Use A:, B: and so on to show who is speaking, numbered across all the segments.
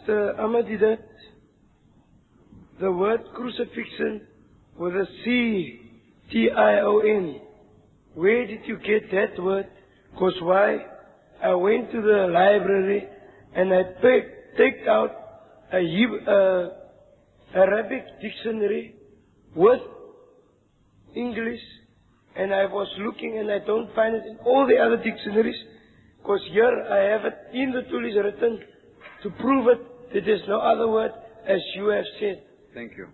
A: Mr. Ahmadidat, the word crucifixion with a C-T-I-O-N, where did you get that word? Because why? I went to the library and I picked out a Arabic dictionary with English, and I was looking and I don't find it in all the other dictionaries, because here I have it in the Tulis written to prove it. There is no other word as you have said.
B: Thank you.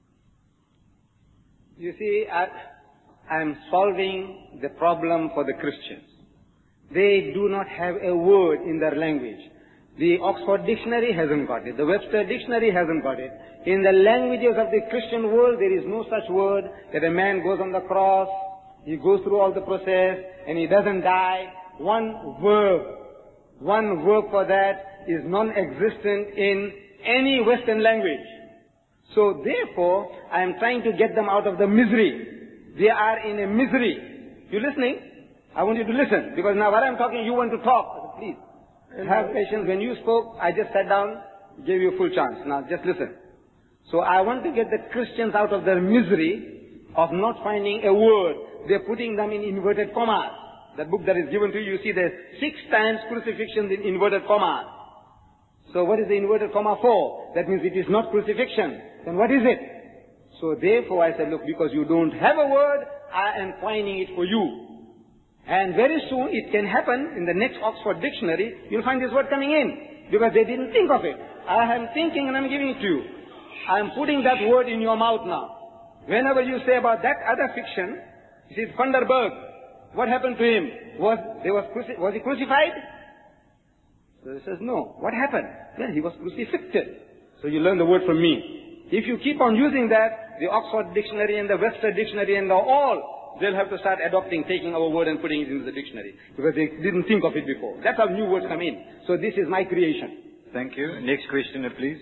C: You see, I am solving the problem for the Christians. They do not have a word in their language. The Oxford Dictionary hasn't got it. The Webster Dictionary hasn't got it. In the languages of the Christian world, there is no such word that a man goes on the cross, he goes through all the process, and he doesn't die. One verb for that is non-existent in any Western language. So therefore, I am trying to get them out of the misery. They are in a misery. You listening? I want you to listen, because now while I am talking, you want to talk. Please, have patience. When you spoke, I just sat down, gave you a full chance. Now just listen. So I want to get the Christians out of their misery of not finding a word. They're putting them in inverted commas. That book that is given to you, you see there's 6 times crucifixion in inverted commas. So what is the inverted comma for? That means it is not crucifixion. Then what is it? So therefore I said, look, because you don't have a word, I am finding it for you. And very soon it can happen in the next Oxford Dictionary, you'll find this word coming in. Because they didn't think of it. I am thinking and I'm giving it to you. I am putting that word in your mouth now. Whenever you say about that other fiction, you see Thunderberg, what happened to him? Was he crucified? So he says, no. What happened? Well, he was crucifixion. So you learn the word from me. If you keep on using that, the Oxford Dictionary and the Webster Dictionary and they'll have to start adopting, taking our word and putting it into the dictionary. Because they didn't think of it before. That's how new words come in. So this is my creation.
B: Thank you. Next questioner, please.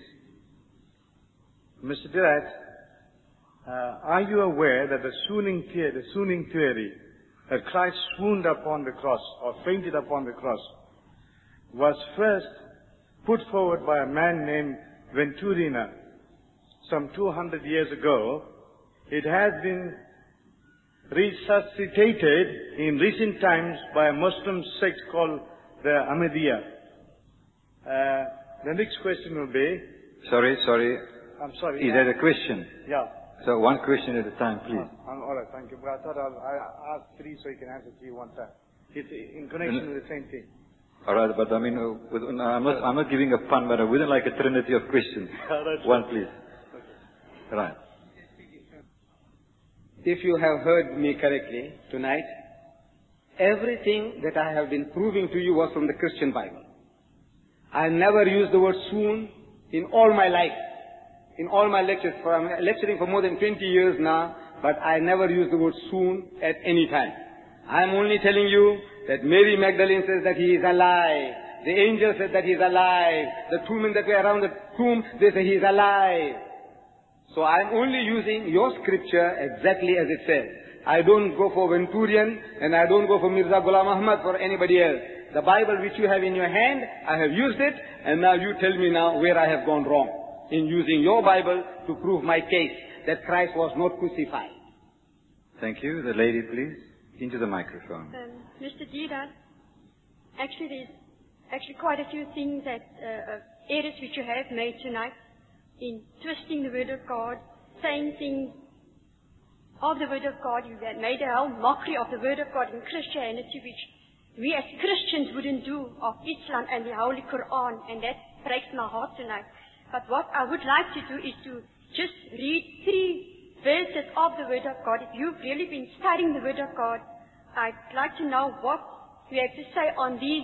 D: Mr. Dirat, are you aware that the swooning theory that Christ swooned upon the cross or fainted upon the cross was first put forward by a man named Venturina some 200 years ago? It has been resuscitated in recent times by a Muslim sect called the Ahmadiyya. The next question will be...
B: Sorry.
D: I'm sorry.
B: Is that a question?
D: Yeah.
B: So one question at a time, please.
D: All right, thank you. But I thought I'll ask 3 so you can answer 3 one time. It's in connection with the same thing.
B: All right, but I mean, I'm not giving a pun, but I wouldn't like a trinity of questions. One, please. Okay. Right.
C: If you have heard me correctly tonight, everything that I have been proving to you was from the Christian Bible. I never used the word swoon in all my life. In all my lectures, I'm lecturing for more than 20 years now, but I never used the word swoon at any time. I'm only telling you that Mary Magdalene says that he is alive. The angel says that he is alive. The 2 men that were around the tomb, they say he is alive. So I'm only using your scripture exactly as it says. I don't go for Venturian and I don't go for Mirza Ghulam Ahmad for anybody else. The Bible which you have in your hand, I have used it, and now you tell me now where I have gone wrong in using your Bible to prove my case that Christ was not crucified.
B: Thank you. The lady, please. Into the microphone.
E: Mr. Dirat, there's quite a few things that errors which you have made tonight in twisting the Word of God, saying things of the Word of God. You have made a whole mockery of the Word of God in Christianity, which we as Christians wouldn't do, of Islam and the Holy Quran, and that breaks my heart tonight. But what I would like to do is to just read 3 verses of the Word of God. If you've really been studying the Word of God, I'd like to know what you have to say on these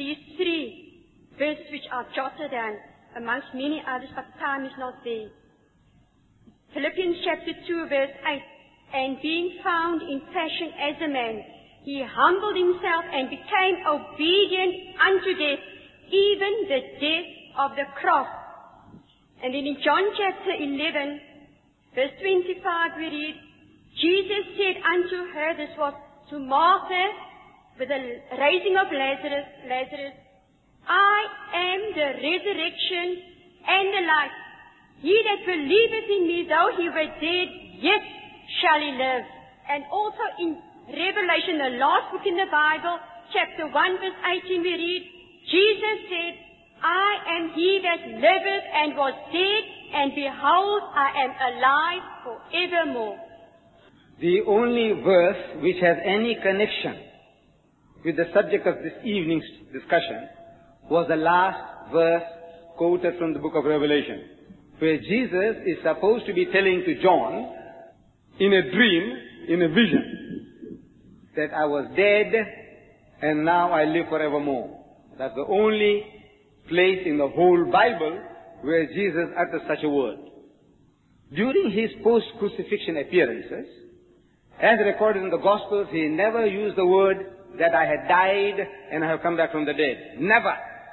E: 3 verses which are jotted down amongst many others, but time is not there. Philippians chapter 2 verse 8, and being found in fashion as a man, he humbled himself and became obedient unto death, even the death of the cross. And then in John chapter 11, verse 25 we read, Jesus said unto her, this was to Martha, with the raising of Lazarus, I am the resurrection and the life. He that believeth in me, though he were dead, yet shall he live. And also in Revelation, the last book in the Bible, chapter 1 verse 18, we read, Jesus said, I am he that liveth and was dead, and behold, I am alive forevermore.
C: The only verse which has any connection with the subject of this evening's discussion was the last verse quoted from the book of Revelation, where Jesus is supposed to be telling to John, in a dream, in a vision, that I was dead and now I live forevermore. That's the only place in the whole Bible where Jesus utters such a word. During his post-crucifixion appearances, as recorded in the Gospels, he never used the word that I had died and I have come back from the dead. Never.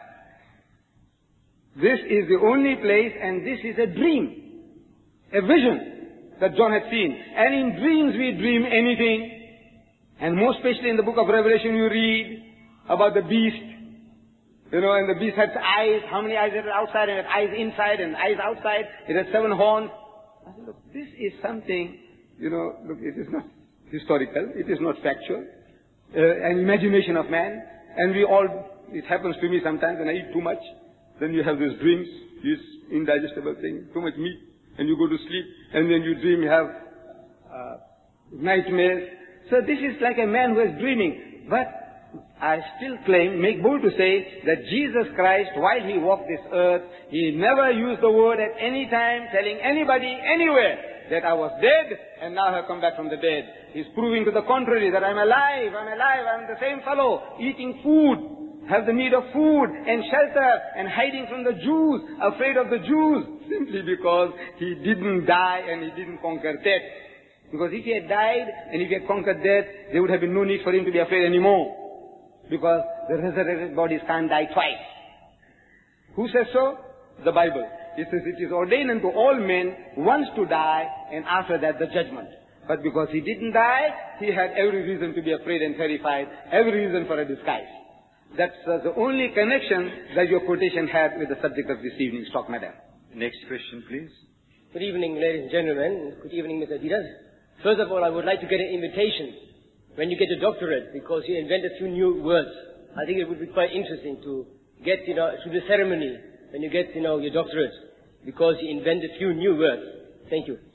C: This is the only place, and this is a dream, a vision that John had seen. And in dreams we dream anything. And most especially in the book of Revelation you read about the beast. You know, and the beast had eyes. How many eyes it had outside? And it had eyes inside and eyes outside. It had 7 horns. I said, look, this is something, look, it is not historical. It is not factual. An imagination of man. And it happens to me sometimes when I eat too much. Then you have these dreams, this indigestible thing, too much meat, and you go to sleep, and then you dream, you have nightmares. So this is like a man who is dreaming. But I still make bold to say that Jesus Christ, while he walked this earth, he never used the word at any time telling anybody, anywhere, that I was dead and now I have come back from the dead. He's proving to the contrary that I'm alive, I'm the same fellow, eating food, have the need of food and shelter and hiding from the Jews, afraid of the Jews, simply because he didn't die and he didn't conquer death. Because if he had died and if he had conquered death, there would have been no need for him to be afraid anymore. Because the resurrected bodies can't die twice. Who says so? The Bible. It says it is ordained unto all men once to die and after that the judgment. But because he didn't die, he had every reason to be afraid and terrified, every reason for a disguise. That's the only connection that your quotation had with the subject of this evening's talk, madam.
B: Next question, please.
F: Good evening, ladies and gentlemen. Good evening, Mr. Didas. First of all, I would like to get an invitation when you get a doctorate, because you invented a few new words. I think it would be quite interesting to get, to the ceremony when you get, your doctorate, because you invented a few new words. Thank you.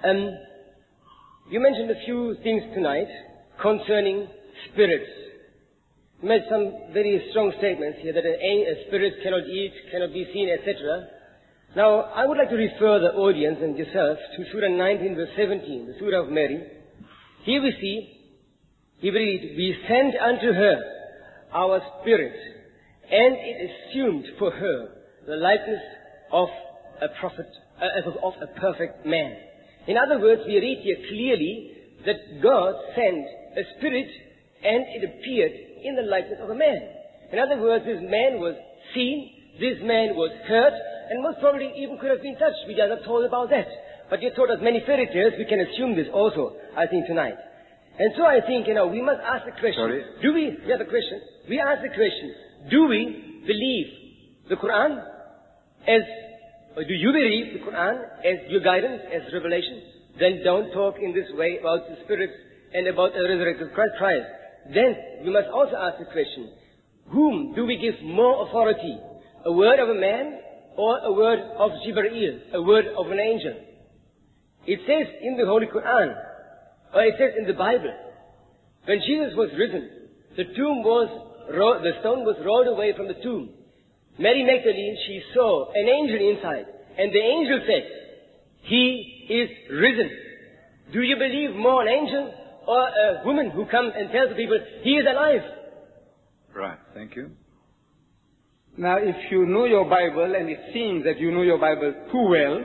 F: You mentioned a few things tonight concerning spirits. You made some very strong statements here that a spirit cannot eat, cannot be seen, etc. Now, I would like to refer the audience and yourself to Surah 19 verse 17, the Surah of Mary. Here we read, we sent unto her our spirit, and it assumed for her the likeness of a prophet, of a perfect man. In other words, we read here clearly that God sent a spirit and it appeared in the likeness of a man. In other words, this man was seen, this man was heard, and most probably even could have been touched. We are not told about that. But you told us many fairy tales, we can assume this also, I think, tonight. And so I think, we must ask the question.
B: Sorry?
F: We ask the question, do we believe the Quran or do you believe the Quran as your guidance, as revelation? Then don't talk in this way about the spirits and about the resurrected Christ. Then we must also ask the question, whom do we give more authority? A word of a man or a word of Jibreel, a word of an angel? It says in the Holy Quran, or it says in the Bible, when Jesus was risen, the stone was rolled away from the tomb. Mary Magdalene, she saw an angel inside, and the angel said, He is risen. Do you believe more an angel or a woman who comes and tells the people, He is alive?
B: Right, thank you.
C: Now, if you know your Bible, and it seems that you know your Bible too well,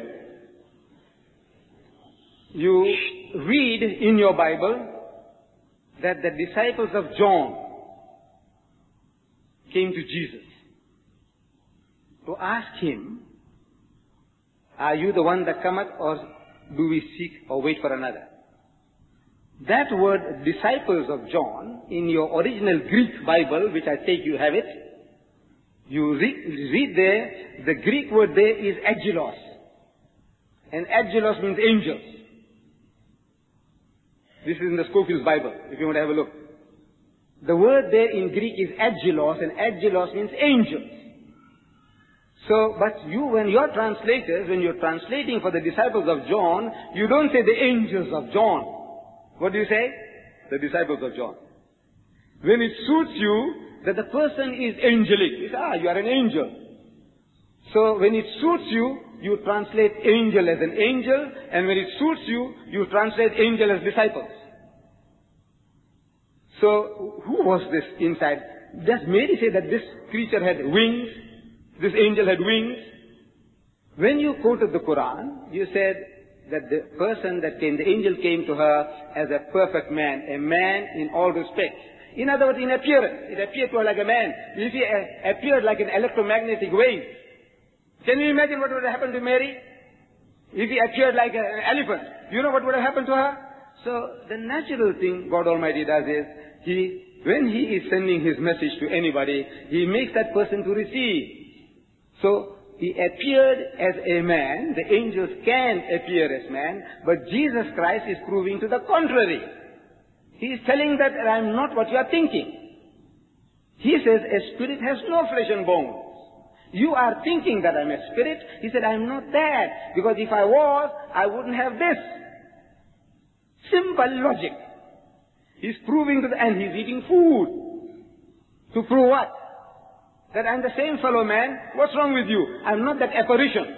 C: you read in your Bible that the disciples of John came to Jesus to ask him, are you the one that cometh, or do we seek or wait for another? That word, disciples of John, in your original Greek Bible, which I take you have it, You read there, the Greek word there is angelos. And angelos means angels. This is in the Scofield's Bible, if you want to have a look. The word there in Greek is angelos, and angelos means angels. So, but you, when you're translators, when you're translating for the disciples of John, you don't say the angels of John. What do you say? The disciples of John. When it suits you that the person is angelic, you say, you are an angel. So when it suits you, you translate angel as an angel, and when it suits you, you translate angel as disciples. So, who was this inside? Does Mary say that this creature had wings? This angel had wings? When you quoted the Quran, you said that the person that came, the angel came to her as a perfect man, a man in all respects. In other words, in appearance, it appeared to her like a man. If he appeared like an electromagnetic wave, can you imagine what would have happened to Mary? If he appeared like an elephant, do you know what would have happened to her? So, the natural thing God Almighty does is, when He is sending His message to anybody, He makes that person to receive. So, He appeared as a man, the angels can appear as man, but Jesus Christ is proving to the contrary. He is telling that I am not what you are thinking. He says a spirit has no flesh and bones. You are thinking that I am a spirit. He said I am not that, because if I was, I wouldn't have this. Simple logic. He's proving to and he's eating food. To prove what? That I'm the same fellow man. What's wrong with you? I'm not that apparition.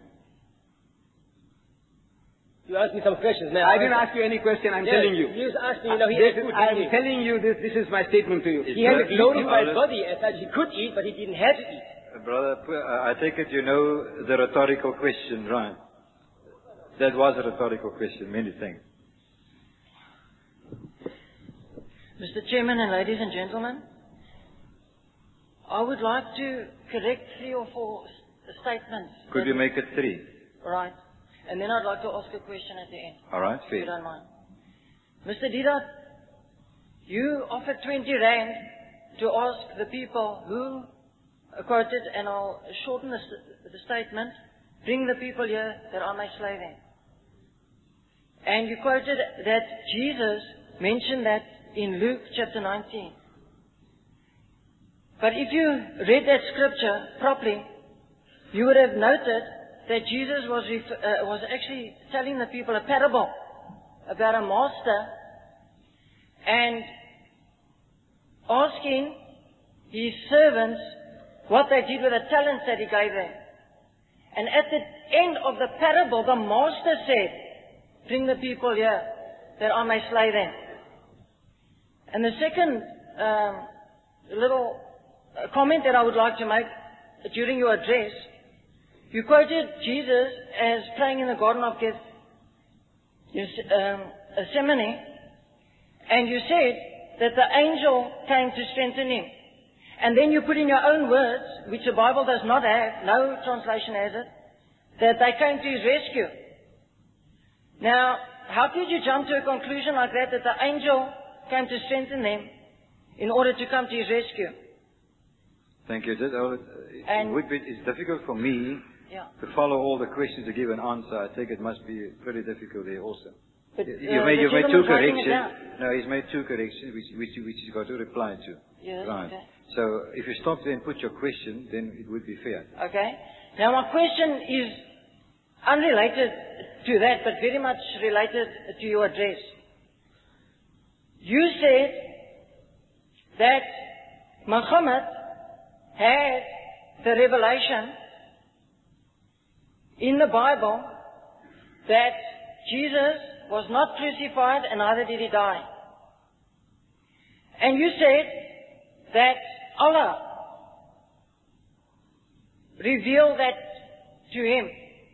F: You asked me some questions, man.
C: I didn't ask you any question, I'm telling you.
F: You just asked me, he had food.
C: I'm telling you this is my statement to you.
F: He had a glorified body as such. He could eat, but he didn't have to eat.
B: Brother, I take it you know the rhetorical question, right? That was a rhetorical question. Many thanks.
G: Mr. Chairman and ladies and gentlemen, I would like to correct 3 or 4 statements.
B: Could you make it 3?
G: Right. And then I'd like to ask a question at the end.
B: All right, fair.
G: If you don't mind. Mr. Didat, you offered 20 rand to ask the people who quoted, and I'll shorten the statement, bring the people here that I may slay them. And you quoted that Jesus mentioned that in Luke chapter 19. But if you read that scripture properly, you would have noted that Jesus was actually telling the people a parable about a master and asking his servants what they did with the talents that he gave them. And at the end of the parable, the master said, bring the people here that I may slay them. And the second little comment that I would like to make during your address, you quoted Jesus as praying in the Garden of Gethsemane, and you said that the angel came to strengthen him. And then you put in your own words, which the Bible does not have, no translation has it, that they came to his rescue. Now, how could you jump to a conclusion like that the angel came to strengthen them in order to come to his rescue?
B: Thank you. It's difficult for me to follow all the questions to give an answer. I think it must be pretty difficult there also.
G: But,
B: you've made 2 corrections. No, he's made 2 corrections, which he's got to reply to.
G: Yes,
B: right.
G: okay.
B: So if you stop there and put your question, then it would be fair.
G: Okay. Now my question is unrelated to that, but very much related to your address. You said that Muhammad had the revelation in the Bible that Jesus was not crucified and neither did he die. And you said that Allah revealed that to him.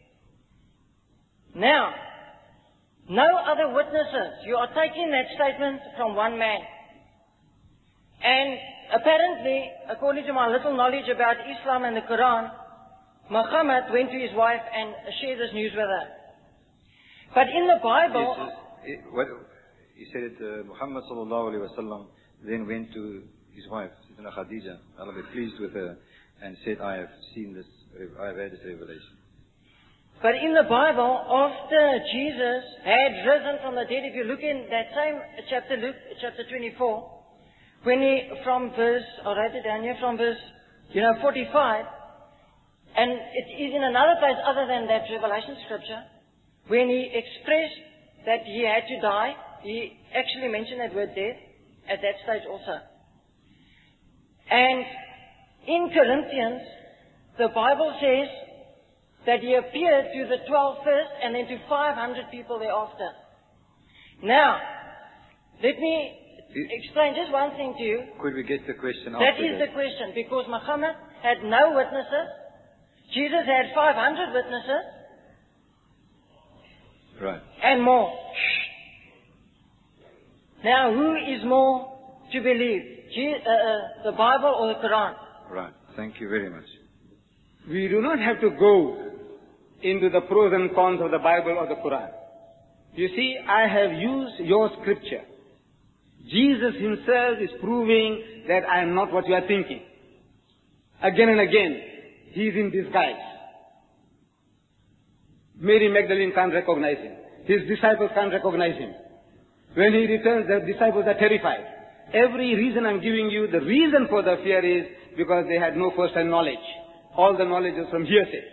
G: Now, no other witnesses. You are taking that statement from one man. And apparently, according to my little knowledge about Islam and the Quran, Muhammad went to his wife and shared this news with her. But in the Bible...
B: He said that Muhammad sallallahu alayhi wa sallam then went to his wife, Khadija, Allah be pleased with her, and said, I have seen this, I have had this revelation.
G: But in the Bible, after Jesus had risen from the dead, if you look in that same chapter, Luke chapter 24, when he, from verse, I'll write it down here, from verse, 45, and it is in another place other than that Revelation scripture, when he expressed that he had to die, he actually mentioned that word death at that stage also. And in Corinthians, the Bible says that he appeared to the 12 first and then to 500 people thereafter. Now, let me explain just one thing to you.
B: Could we get the question
G: That is the question, because Muhammad had no witnesses. Jesus had 500 witnesses.
B: Right.
G: And more. Now, who is more to believe? The Bible or the Quran?
B: Right. Thank you very much.
C: We do not have to go into the pros and cons of the Bible or the Quran. You see, I have used your scripture. Jesus himself is proving that I am not what you are thinking. Again and again, he is in disguise. Mary Magdalene can't recognize him. His disciples can't recognize him. When he returns, the disciples are terrified. Every reason I'm giving you, the reason for the fear is because they had no first-hand knowledge. All the knowledge is from hearsay.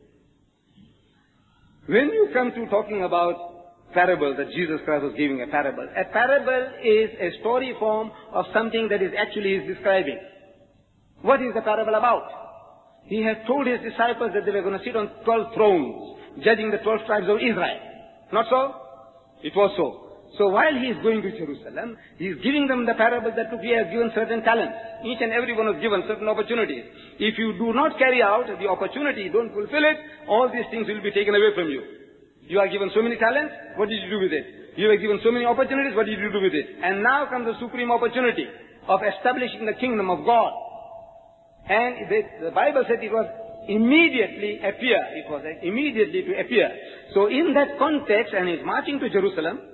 C: When you come to talking about parable, that Jesus Christ was giving a parable is a story form of something that is actually he's describing. What is the parable about? He had told his disciples that they were going to sit on 12 thrones, judging the 12 tribes of Israel. Not so? It was so. So while he is going to Jerusalem, he is giving them the parable that he has given certain talents. Each and every one was given certain opportunities. If you do not carry out the opportunity, don't fulfill it, all these things will be taken away from you. You are given so many talents, what did you do with it? You were given so many opportunities, what did you do with it? And now comes the supreme opportunity of establishing the kingdom of God. And the Bible said it was immediately appear. It was immediately to appear. So in that context, and he's marching to Jerusalem,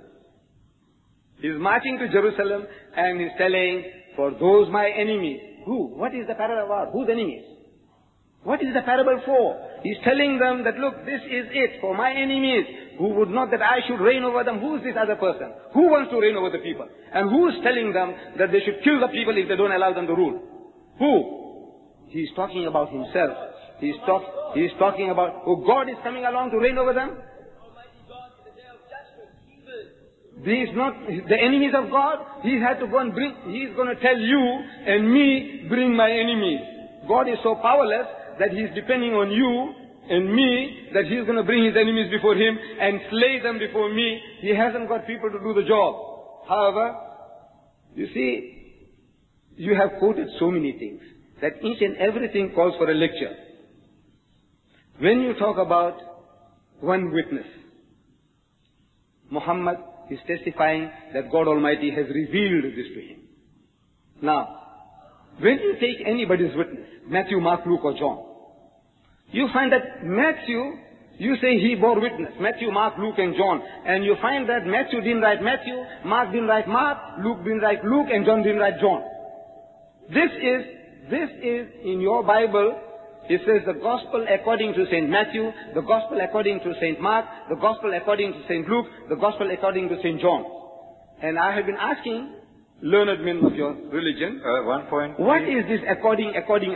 C: and he's telling, for those my enemies. Who? What is the parable about? Whose enemies? What is the parable for? He's telling them that, look, this is it for my enemies, who would not that I should reign over them. Who is this other person? Who wants to reign over the people? And who is telling them that they should kill the people if they don't allow them to rule? Who? He's talking about himself. He's talking about, God is coming along to reign over them. These not the enemies of God. He had to go and bring, he's going to tell you and me, bring my enemies. God is so powerless that he's depending on you and me, that he's going to bring his enemies before him and slay them before me. He hasn't got people to do the job. However, you see, you have quoted so many things that each and everything calls for a lecture. When you talk about one witness, Muhammad is testifying that God Almighty has revealed this to him. Now, when you take anybody's witness, Matthew, Mark, Luke or John, you find that Matthew, you say he bore witness, Matthew, Mark, Luke and John, and you find that Matthew didn't write Matthew, Mark didn't write Mark, Luke didn't write Luke, and John didn't write John. This is in your Bible. It says the gospel according to St. Matthew, the gospel according to St. Mark, the gospel according to St. Luke, the gospel according to St. John. And I have been asking learned men of your religion,
B: one point.
C: What is this according?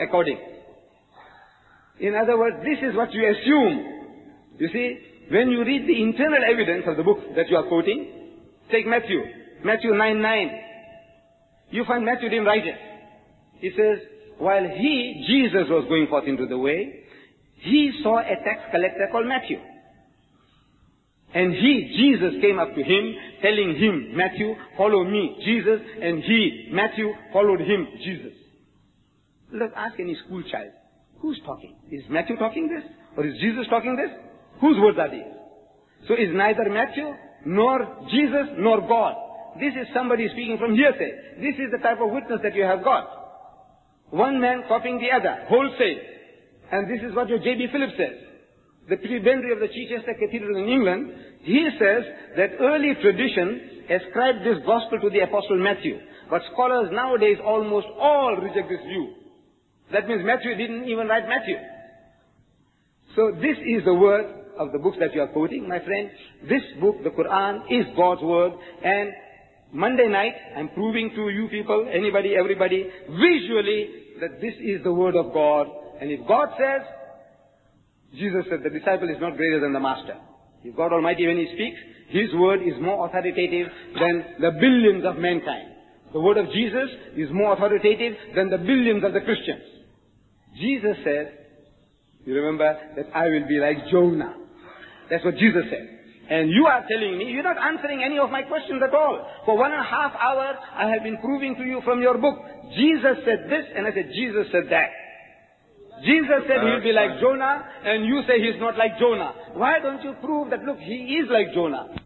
C: In other words, this is what you assume. You see, when you read the internal evidence of the book that you are quoting, take Matthew 9:9. You find Matthew didn't write it. He says, while Jesus was going forth into the way, he saw a tax collector called Matthew. And Jesus came up to him, telling him, Matthew, follow me, Jesus, and Matthew, followed him, Jesus. Let's ask any school child, who's talking? Is Matthew talking this? Or is Jesus talking this? Whose words are these? So it's neither Matthew, nor Jesus, nor God. This is somebody speaking from hearsay. This is the type of witness that you have got. One man copying the other, wholesale. And this is what your J.B. Phillips says. The prebendary of the Chichester Cathedral in England, he says that early tradition ascribed this gospel to the Apostle Matthew. But scholars nowadays almost all reject this view. That means Matthew didn't even write Matthew. So this is the word of the books that you are quoting, my friend. This book, the Quran, is God's word. And Monday night, I'm proving to you people, anybody, everybody, visually, that this is the word of God. And if God says, Jesus said, the disciple is not greater than the master. If God Almighty, when He speaks, His word is more authoritative than the billions of mankind. The word of Jesus is more authoritative than the billions of the Christians. Jesus said, you remember, that I will be like Jonah. That's what Jesus said. And you are telling me, you're not answering any of my questions at all. For 1.5 hours, I have been proving to you from your book, Jesus said this, and I said, Jesus said that. Jesus said he'll be like Jonah, and you say he's not like Jonah. Why don't you prove that, look, he is like Jonah?